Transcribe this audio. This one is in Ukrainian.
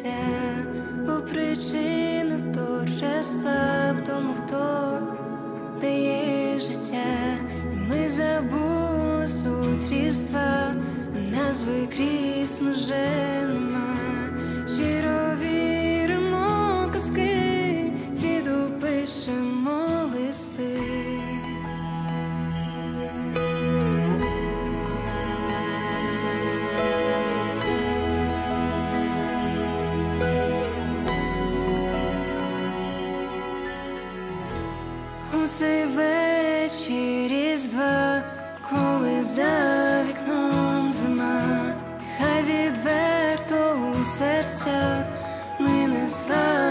життя, бо причина торжества в тому, хто дає життя. І ми забули суть Різдва, назви крізь вже нема. Щиро віримо в казки, діду пишемо листи. У цей вечір Різдва, коли за вікном зима, хай відверто у серцях мине слава.